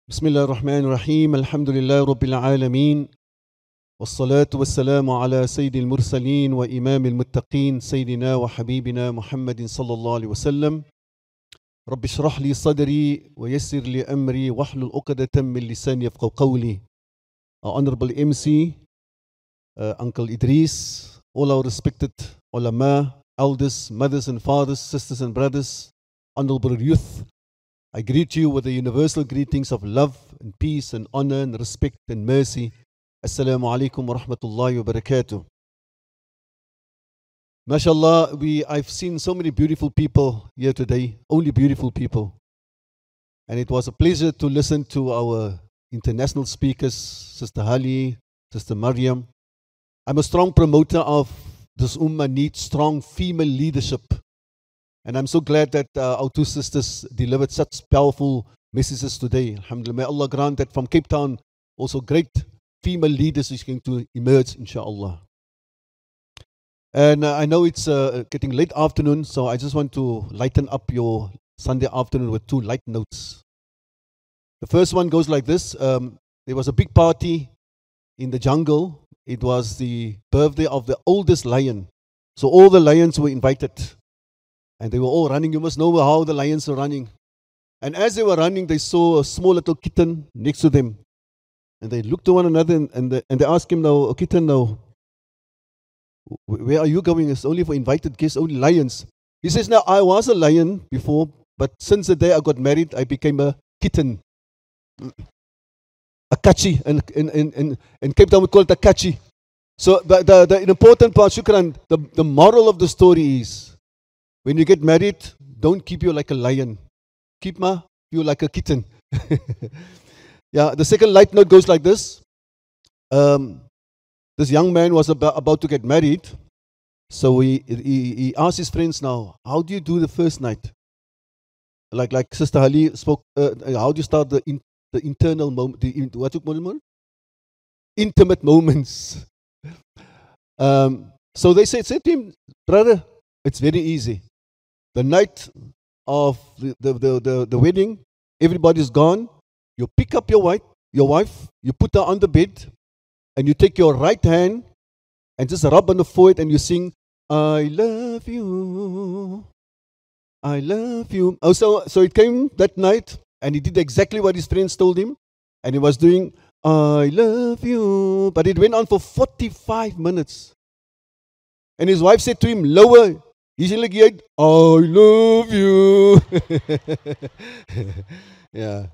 بسم الله الرحمن الرحيم الحمد لله رب العالمين والصلاة والسلام على سيد المرسلين وإمام المتقين سيدنا وحبيبنا محمد صلى الله عليه وسلم. رب اشرح لي صدري ويسر لي أمري واحلل عقدة من لساني يفقهوا قولي. Our Honorable MC, Uncle Idris, all our respected ulama, elders, mothers and fathers, sisters and brothers, honorable youth, I greet you with the universal greetings of love and peace and honor and respect and mercy. Assalamu alaikum wa rahmatullahi wa barakatuh. MashaAllah, I've seen so many beautiful people here today, only beautiful people. And it was a pleasure to listen to our international speakers, Sister Hali, Sister Maryam. I'm a strong promoter of this ummah needs strong female leadership. And I'm so glad that our two sisters delivered such powerful messages today. Alhamdulillah. May Allah grant that from Cape Town, also great female leaders is going to emerge, inshallah. And I know it's getting late afternoon, so I just want to lighten up your Sunday afternoon with two light notes. The first one goes like this. There was a big party in the jungle. It was the birthday of the oldest lion. So all the lions were invited. And they were all running. You must know how the lions are running. And as they were running, they saw a small little kitten next to them. And they looked to one another and they asked him, now, kitten, now, where are you going? It's only for invited guests, only lions. He says, now, I was a lion before, but since the day I got married, I became a kitten. A kachi. In Cape Town, we call it a kachi. So the important part, shukran, the moral of the story is, when you get married, don't keep you like a lion. Keep you like a kitten. Yeah, the second light note goes like this. This young man was about to get married. So he asked his friends now, how do you do the first night? Like Sister Ali spoke, how do you start the internal moment, what you call it? Intimate moments. So they said to him, brother, it's very easy. The night of the wedding, everybody's gone. You pick up your wife, you put her on the bed, and you take your right hand and just rub on the forehead and you sing, I love you, I love you. Oh, so it came that night, and he did exactly what his friends told him, and he was doing, I love you. But it went on for 45 minutes. And his wife said to him, lower. He's like, I love you. Yeah.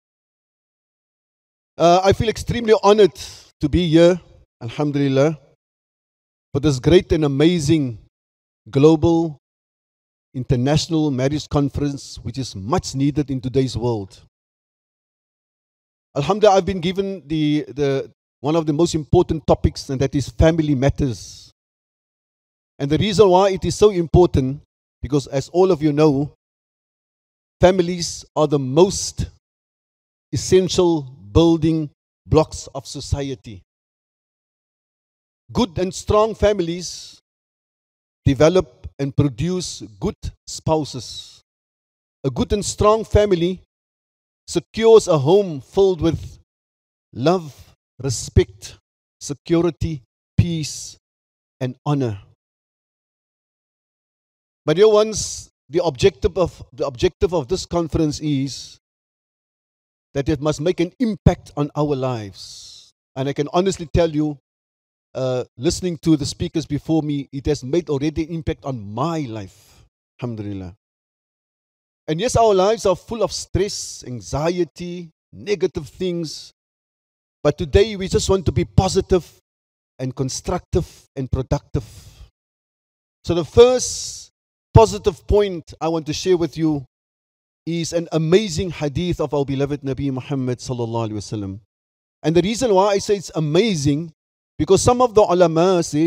I feel extremely honored to be here, alhamdulillah, for this great and amazing global international marriage conference, which is much needed in today's world. Alhamdulillah, I've been given one of the most important topics, and that is family matters. And the reason why it is so important, because as all of you know, families are the most essential building blocks of society. Good and strong families develop and produce good spouses. A good and strong family secures a home filled with love, respect, security, peace, and honor. My dear ones, the objective of this conference is that it must make an impact on our lives. And I can honestly tell you, listening to the speakers before me, it has made already an impact on my life. Alhamdulillah. And yes, our lives are full of stress, anxiety, negative things. But today we just want to be positive and constructive and productive. So the first positive point I want to share with you is an amazing hadith of our beloved Nabi Muhammad sallallahu alaihi wasallam. And the reason why I say it's amazing, because some of the ulama say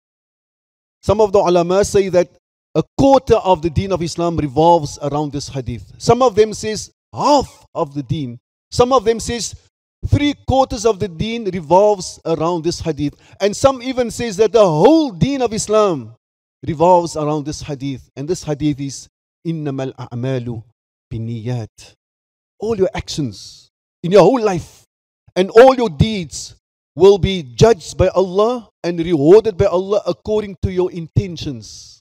that a quarter of the deen of Islam revolves around this hadith. Some of them says half of the deen. Some of them says 3/4 of the deen revolves around this hadith. And some even says that the whole deen of Islam revolves around this hadith. And this hadith is innamal a'malu binniyat. All your actions, in your whole life. And all your deeds will be judged by Allah and rewarded by Allah according to your intentions.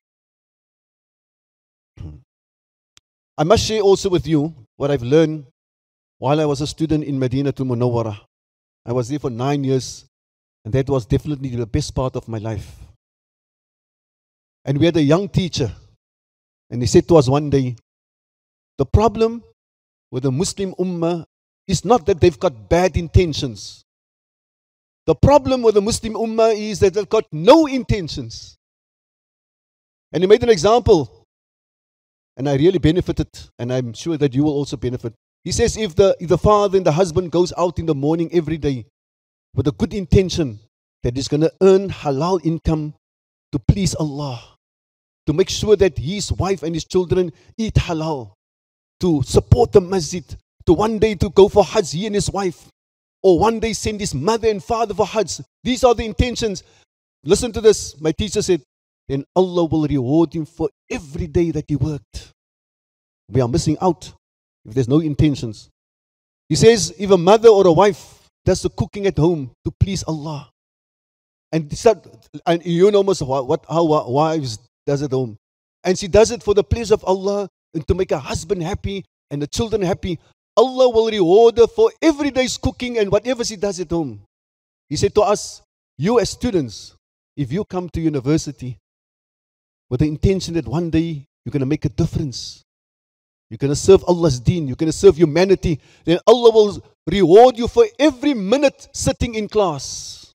I must share also with you what I've learned while I was a student in Madinatul Munawwarah. I was there for 9 years, and that was definitely the best part of my life. And we had a young teacher, and he said to us one day, the problem with the Muslim Ummah is not that they've got bad intentions. The problem with the Muslim Ummah is that they've got no intentions. And he made an example, and I really benefited, and I'm sure that you will also benefit. He says if the father and the husband goes out in the morning every day with a good intention that he's going to earn halal income to please Allah, to make sure that his wife and his children eat halal, to support the masjid, to one day to go for Hajj, he and his wife, or one day send his mother and father for Hajj. These are the intentions. Listen to this. My teacher said, then Allah will reward him for every day that he worked. We are missing out if there's no intentions. He says, if a mother or a wife does the cooking at home to please Allah, and you know most how wives does it at home, and she does it for the pleasure of Allah and to make her husband happy and the children happy, Allah will reward her for every day's cooking and whatever she does at home. He said to us, you as students, if you come to university with the intention that one day you're going to make a difference, you're going to serve Allah's deen, you're going to serve humanity, then Allah will reward you for every minute sitting in class.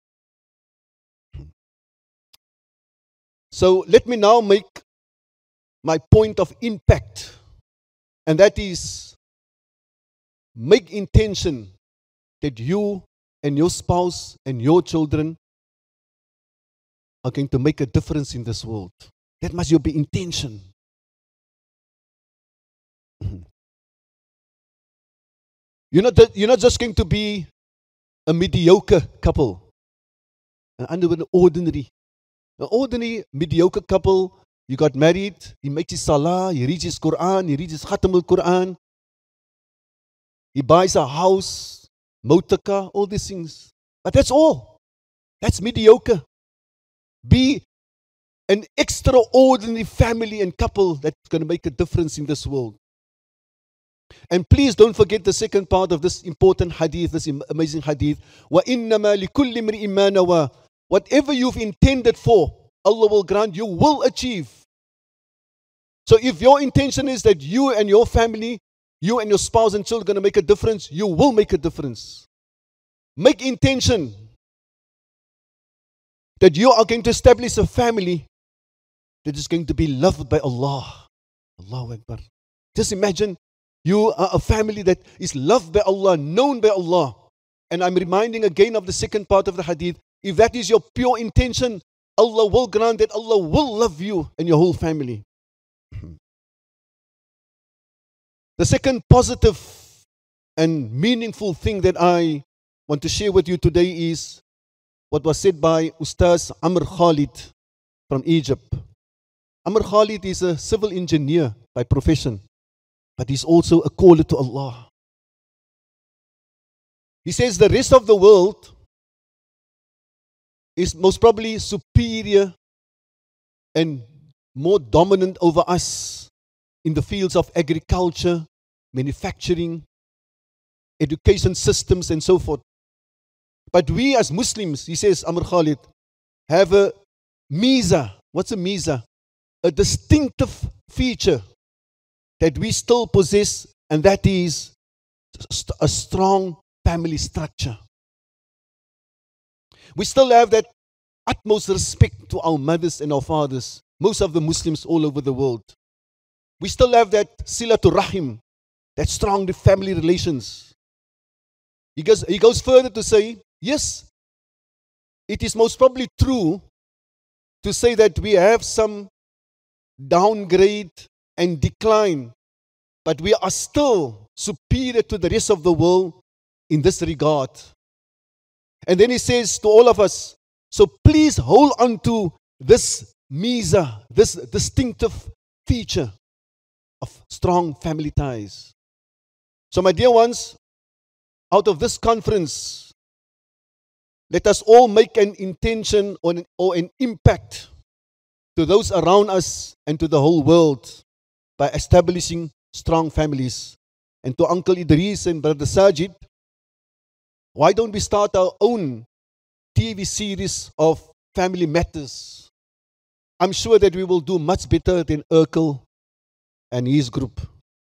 So let me now make my point of impact, and that is, make intention that you and your spouse and your children are going to make a difference in this world. That must be intention. You're not just going to be a mediocre couple, an ordinary mediocre couple. You got married, he makes his salah, he reads his Quran, he reads his Khatam al-Quran, he buys a house, motorcar, all these things. But that's all. That's mediocre. Be an extraordinary family and couple that's going to make a difference in this world. And please don't forget the second part of this important hadith, this amazing hadith. وَإِنَّمَا لِكُلِّ امْرِئٍ مَّا نَوَىٰ. Whatever you've intended for, Allah will grant, you will achieve. So if your intention is that you and your family, you and your spouse and children are going to make a difference, you will make a difference. Make intention that you are going to establish a family that is going to be loved by Allah. Allahu Akbar. Just imagine you are a family that is loved by Allah, known by Allah. And I'm reminding again of the second part of the hadith. If that is your pure intention, Allah will grant that Allah will love you and your whole family. The second positive and meaningful thing that I want to share with you today is what was said by Ustaz Amr Khalid from Egypt. Amr Khalid is a civil engineer by profession, but he's also a caller to Allah. He says the rest of the world is most probably superior and more dominant over us in the fields of agriculture, manufacturing, education systems, and so forth. But we as Muslims, he says, Amr Khalid, have a miza. What's a miza? A distinctive feature that we still possess, and that is a strong family structure. We still have that utmost respect to our mothers and our fathers, most of the Muslims all over the world. We still have that silatul rahim, that strong family relations. He goes further to say, yes, it is most probably true to say that we have some downgrade and decline, but we are still superior to the rest of the world in this regard. And then he says to all of us, so please hold on to this miza, this distinctive feature of strong family ties. So my dear ones, out of this conference, let us all make an intention or an impact to those around us and to the whole world by establishing strong families. And to Uncle Idris and Brother Sajid, why don't we start our own TV series of family matters? I'm sure that we will do much better than Urkel and his group.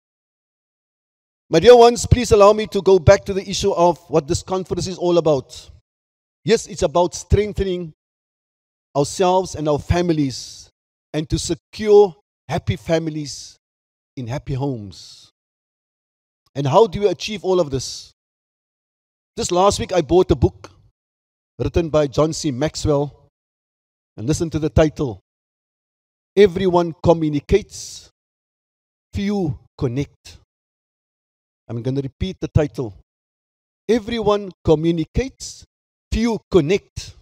My dear ones, please allow me to go back to the issue of what this conference is all about. Yes, it's about strengthening ourselves and our families and to secure happy families in happy homes. And how do we achieve all of this? Just last week I bought a book written by John C. Maxwell, and listen to the title. Everyone communicates, few connect. I'm going to repeat the title. Everyone communicates, few connect.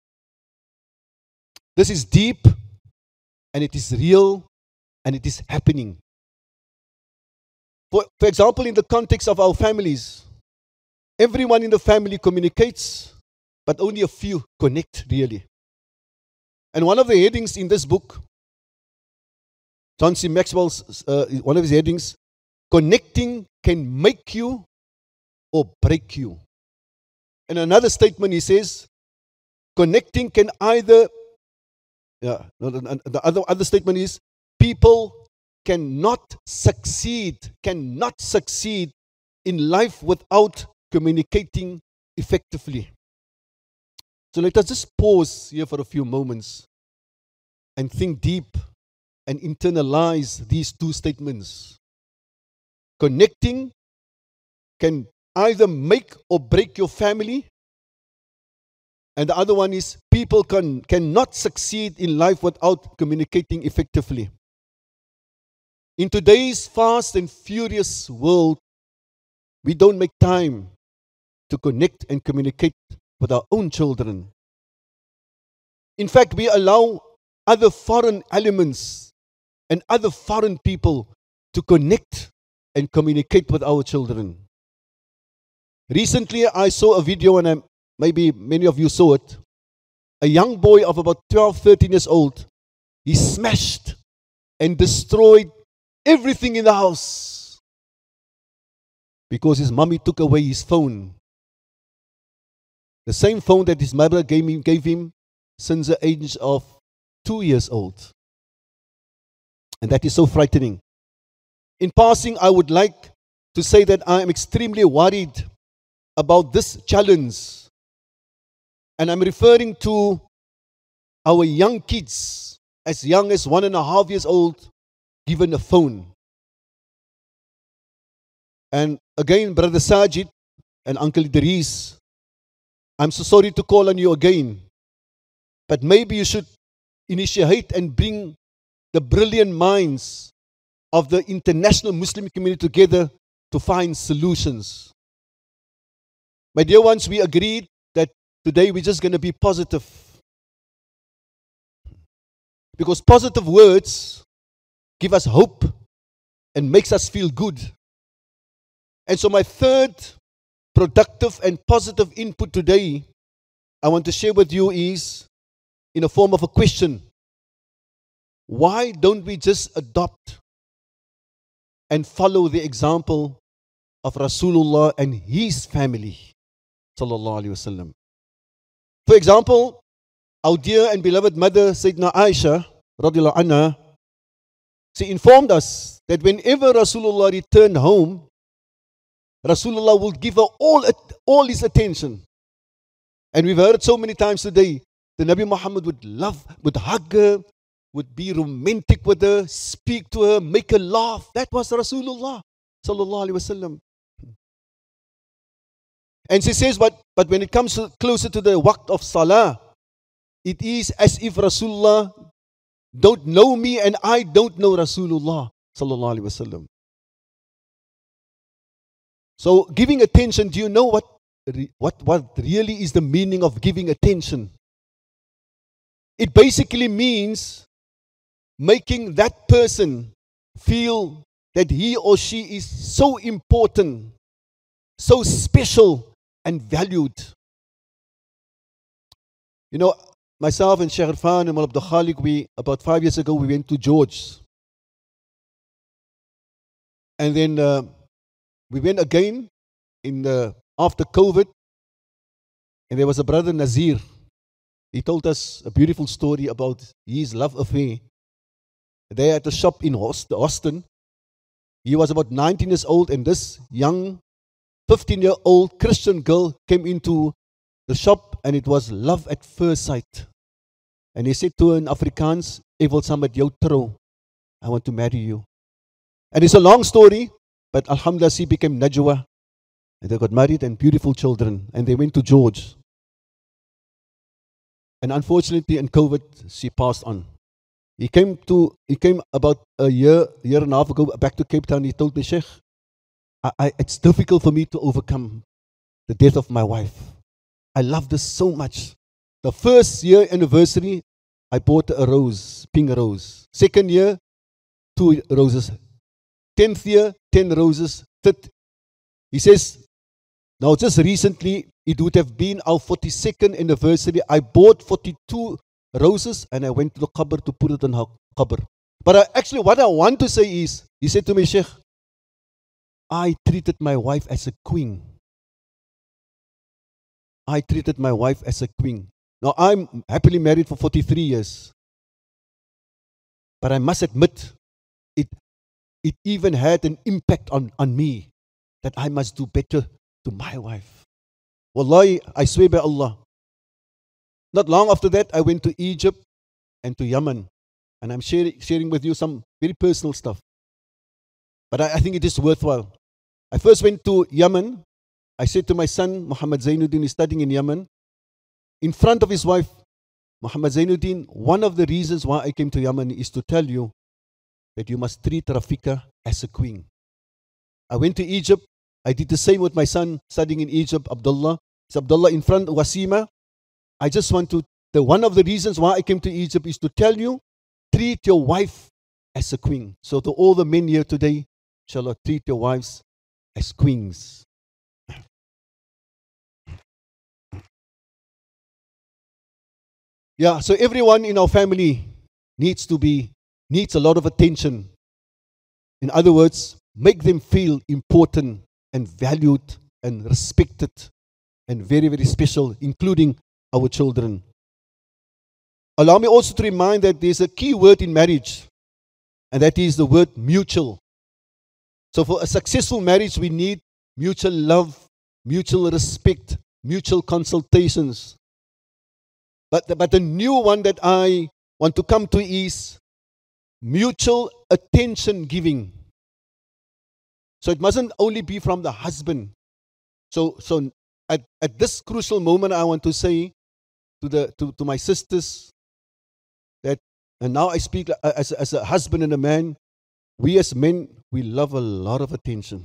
This is deep, and it is real, and it is happening. For example, in the context of our families, everyone in the family communicates, but only a few connect really. And one of the headings in this book, John C. Maxwell's, one of his headings, connecting can make you or break you. In another statement he says, connecting can either, the other statement is, people cannot succeed in life without communicating effectively. So let us just pause here for a few moments and think deep and internalize these two statements. Connecting can either make or break your family, and the other one is people cannot succeed in life without communicating effectively. In today's fast and furious world, we don't make time to connect and communicate with our own children. In fact, we allow other foreign elements and other foreign people to connect and communicate with our children. Recently, I saw a video, and maybe many of you saw it. A young boy of about 12, 13 years old, he smashed and destroyed everything in the house because his mommy took away his phone. The same phone that his mother gave him since the age of 2 years old. And that is so frightening. In passing, I would like to say that I am extremely worried about this challenge. And I'm referring to our young kids, as young as 1.5 years old, given a phone. And again, Brother Sajid and Uncle Idris, I'm so sorry to call on you again, but maybe you should initiate and bring the brilliant minds of the international Muslim community together to find solutions. My dear ones, we agreed that today we're just going to be positive. Because positive words give us hope and makes us feel good. And so my third productive and positive input today I want to share with you is in a form of a question. Why don't we just adopt and follow the example of Rasulullah and his family? Sallallahu Alaihi Wasallam. For example, our dear and beloved mother, Sayyidina Aisha, radiallahu anha, she informed us that whenever Rasulullah returned home, Rasulullah would give her all his attention. And we've heard it so many times today. The Nabi Muhammad would hug her, would be romantic with her, speak to her, make her laugh. That was Rasulullah sallallahu alaihi wasallam. And she says, but when it comes closer to the waqt of salah, it is as if Rasulullah don't know me and I don't know Rasulullah sallallahu alaihi wasallam. So giving attention, do you know what really is the meaning of giving attention? It basically means making that person feel that he or she is so important so special and valued. You know, myself and Sheikh Irfan and Mullah Abdul Khalik, about 5 years ago, we went to George. And then we went again after COVID. And there was a brother, Nazir. He told us a beautiful story about his love affair. They at a shop in Austin. He was about 19 years old, and this young 15-year-old Christian girl came into the shop, and it was love at first sight. And he said to her in Afrikaans, "Ek wil saam met jou trou. I want to marry you." And it's a long story, but alhamdulillah, she became Najwa. And they got married and beautiful children. And they went to George. And unfortunately, in COVID, she passed on. He came about a year and a half ago back to Cape Town. He told me, "Sheikh, it's difficult for me to overcome the death of my wife. I love this so much. The first year anniversary, I bought a rose, pink rose. Second year, 2 roses. 10th year, 10 roses. He says, now just recently, it would have been our 42nd anniversary. I bought 42 roses and I went to the qabr to put it in her qabr. But actually what I want to say is, he said to me, "Sheikh, I treated my wife as a queen. I treated my wife as a queen. Now I'm happily married for 43 years. But I must admit, it even had an impact on me that I must do better to my wife. Wallahi, I swear by Allah. Not long after that, I went to Egypt and to Yemen. And I'm sharing with you some very personal stuff. But I think it is worthwhile. I first went to Yemen. I said to my son, Muhammad Zainuddin is studying in Yemen. In front of his wife, Muhammad Zainuddin, one of the reasons why I came to Yemen is to tell you that you must treat Rafika as a queen. I went to Egypt. I did the same with my son studying in Egypt, Abdullah. It's Abdullah in front of Wasima. I just want to, one of the reasons why I came to Egypt is to tell you, treat your wife as a queen. So to all the men here today, inshallah, treat your wives as queens. Yeah, so everyone in our family needs a lot of attention. In other words, make them feel important and valued and respected and very, very special, including our children. Allow me also to remind that there's a key word in marriage, and that is the word mutual. So for a successful marriage, we need mutual love, mutual respect, mutual consultations. But the new one that I want to come to is mutual attention giving. So it mustn't only be from the husband. So at this crucial moment, I want to say to my sisters that, and now I speak as a husband and a man, we as men, we love a lot of attention.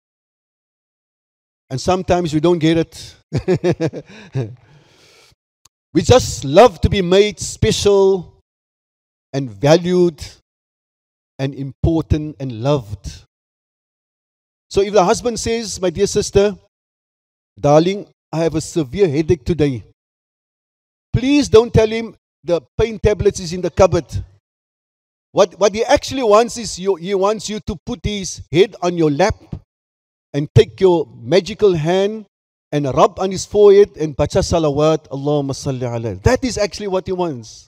And sometimes we don't get it. We just love to be made special and valued and important and loved. So if the husband says, "My dear sister, darling, I have a severe headache today," please don't tell him the pain tablets is in the cupboard. What he actually wants is he wants you to put his head on your lap and take your magical hand and rub on his forehead and bacha salawat, Allahumma salli alayhi. That is actually what he wants.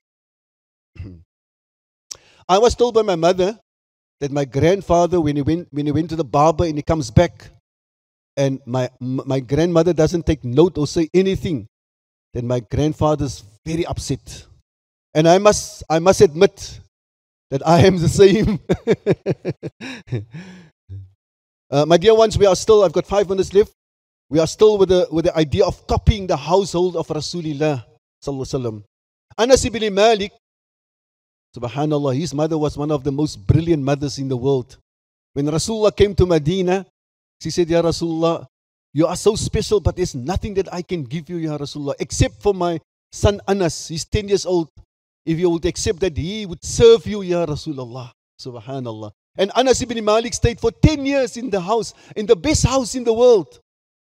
I was told by my mother that my grandfather, when he went to the barber and he comes back, and my grandmother doesn't take note or say anything, then my grandfather's very upset. And I must admit that I am the same. My dear ones, I've got 5 minutes left. We are still with the idea of copying the household of Rasulullah sallallahu alaihi wasallam. Anas ibn Malik, subhanallah, his mother was one of the most brilliant mothers in the world. When Rasulullah came to Medina, she said, "Ya Rasulullah, you are so special, but there's nothing that I can give you, Ya Rasulullah, except for my son Anas. He's 10 years old. If you would accept that, he would serve you, Ya Rasulullah." Subhanallah. And Anas ibn Malik stayed for 10 years in the house, in the best house in the world.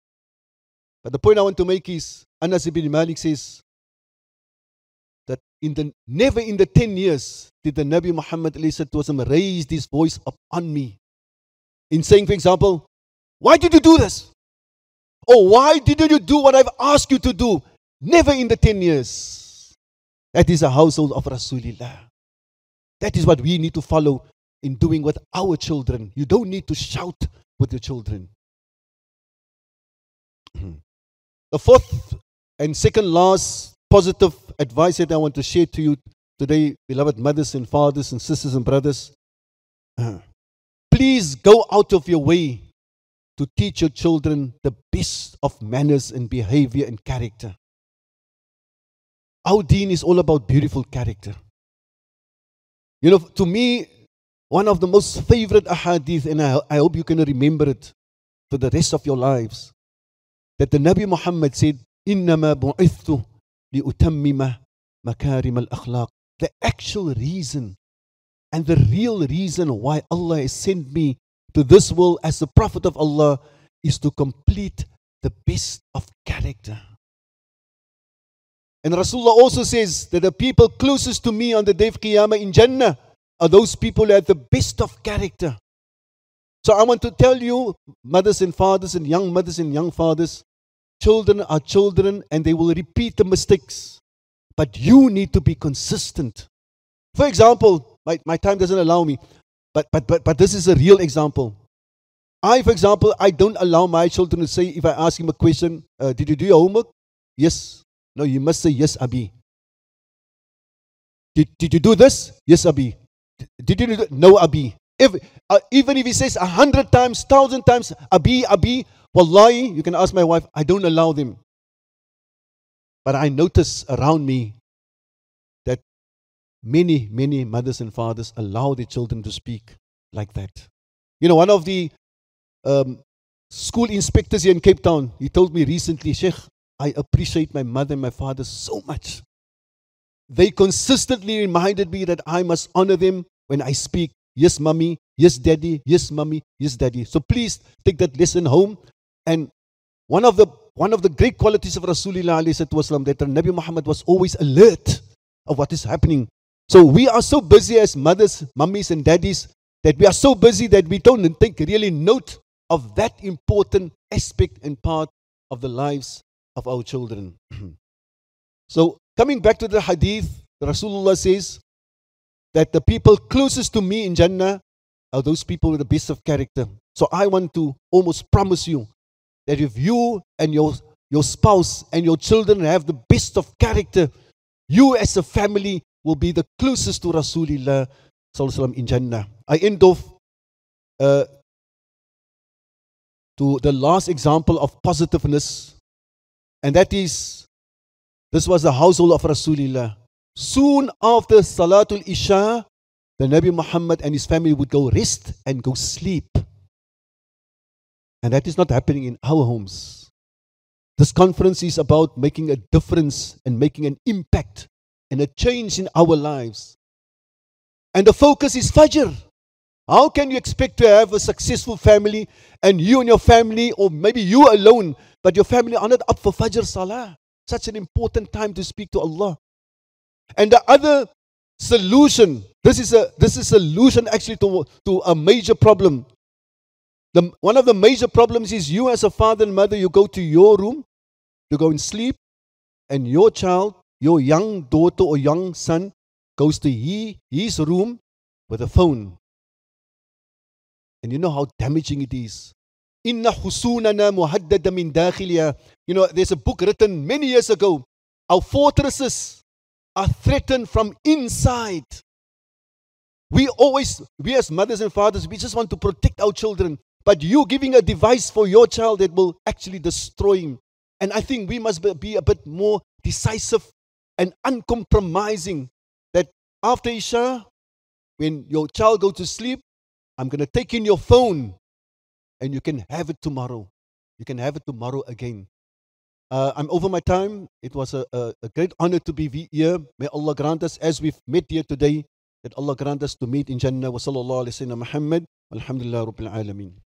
But the point I want to make is, Anas ibn Malik says that never in the 10 years did the Nabi Muhammad raise his voice up on me in saying, for example, why did you do this? Or why didn't you do what I've asked you to do? Never in the 10 years. That is a household of Rasulullah. That is what we need to follow in doing with our children. You don't need to shout with your children. The fourth and second last positive advice that I want to share to you today, beloved mothers and fathers and sisters and brothers, please go out of your way to teach your children the best of manners and behavior and character. Our deen is all about beautiful character. You know, to me, one of the most favorite ahadith, and I hope you can remember it for the rest of your lives, that the Nabi Muhammad said, إِنَّمَا بُعِثْتُ لِأُتَمِّمَ مَكَارِمَ الْأَخْلَاقِ. The actual reason and the real reason why Allah has sent me to this world as the Prophet of Allah is to complete the best of character. And Rasulullah also says that the people closest to me on the day of Qiyamah in Jannah are those people who have the best of character. So I want to tell you, mothers and fathers and young mothers and young fathers, children are children and they will repeat the mistakes. But you need to be consistent. For example, my time doesn't allow me, but this is a real example. For example, I don't allow my children to say, if I ask him a question, did you do your homework? Yes. No, you must say, yes, Abi. Did you do this? Yes, Abi. Did you do that? No, Abi. Even if he says 100 times, 1,000 times, Abi, wallahi, you can ask my wife, I don't allow them. But I notice around me that many mothers and fathers allow their children to speak like that. You know, one of the school inspectors here in Cape Town, he told me recently, Sheikh, I appreciate my mother and my father so much. They consistently reminded me that I must honor them when I speak. Yes, mommy. Yes, daddy. Yes, mommy. Yes, daddy. So please take that lesson home. And one of the great qualities of Rasulullah ﷺ, that the Nabi Muhammad was always alert of what is happening. So we are so busy as mothers, mummies and daddies, that we are so busy that we don't take really note of that important aspect and part of the lives of our children. So coming back to the hadith, Rasulullah says that the people closest to me in Jannah are those people with the best of character. So I want to almost promise you that if you and your spouse and your children have the best of character, you as a family will be the closest to Rasulullah sallallahu in Jannah. I end off to the last example of positiveness, and that is, this was the household of Rasulullah. Soon after Salatul Isha, the Nabi Muhammad and his family would go rest and go sleep. And that is not happening in our homes. This conference is about making a difference and making an impact and a change in our lives. And the focus is Fajr. How can you expect to have a successful family and you and your family, or maybe you alone, but your family are not up for Fajr Salah? Such an important time to speak to Allah. And the other solution, this is a solution actually to a major problem. One of the major problems is you as a father and mother, you go to your room to go and sleep, and your child, your young daughter or young son, goes to his room with a phone. And you know how damaging it is. Inna husunana muhaddada min dakhiliya. You know, there's a book written many years ago. Our fortresses are threatened from inside. We as mothers and fathers, we just want to protect our children. But you giving a device for your child that will actually destroy him. And I think we must be a bit more decisive and uncompromising. That after Isha, when your child goes to sleep, I'm going to take in your phone and you can have it tomorrow. You can have it tomorrow again. I'm over my time. It was a great honor to be here. May Allah grant us, as we've met here today, that Allah grant us to meet in Jannah. Wa sallallahu alayhi wa sallam Muhammad. Alhamdulillah Rabbil Alameen.